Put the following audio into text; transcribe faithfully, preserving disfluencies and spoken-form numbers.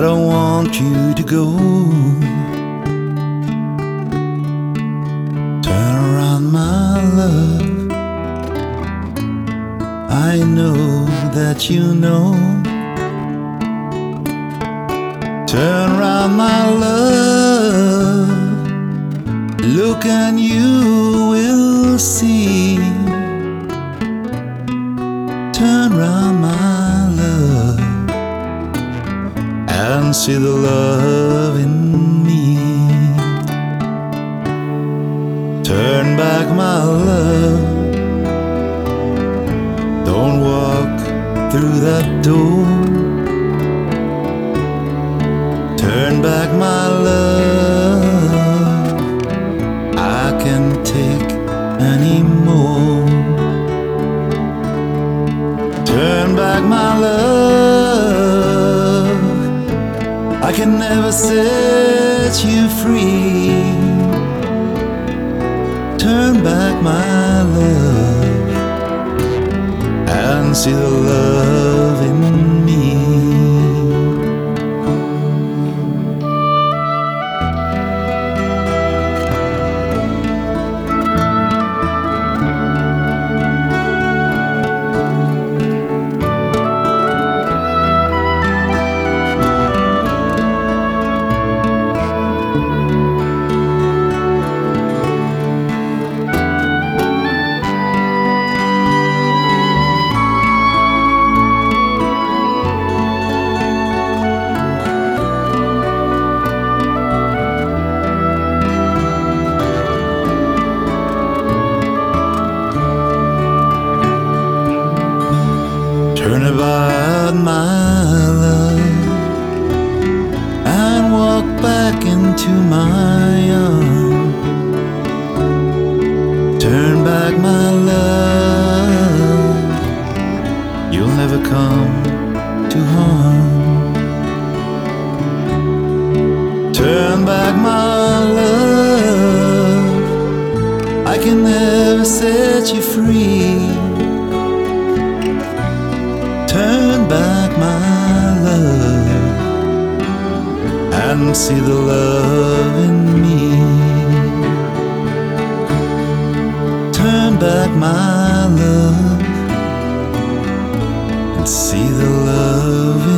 don't want you to go. Turn around, my love. I know that you know. Turn around, my love. Look and you will see. Turn round, my love, and see the love in me. Turn back, my love. Don't walk through that door. Turn back, my love. I can't take any more. Turn back, my love. I can never set you free. Turn back, my love, and see the love in me. Turn about, my love, and walk back into my arms. Turn back, my love. You'll never come to harm. Turn back, my love. I can never set you free. Turn back, my love, and see the love in me. Turn back, my love, and see the love in me.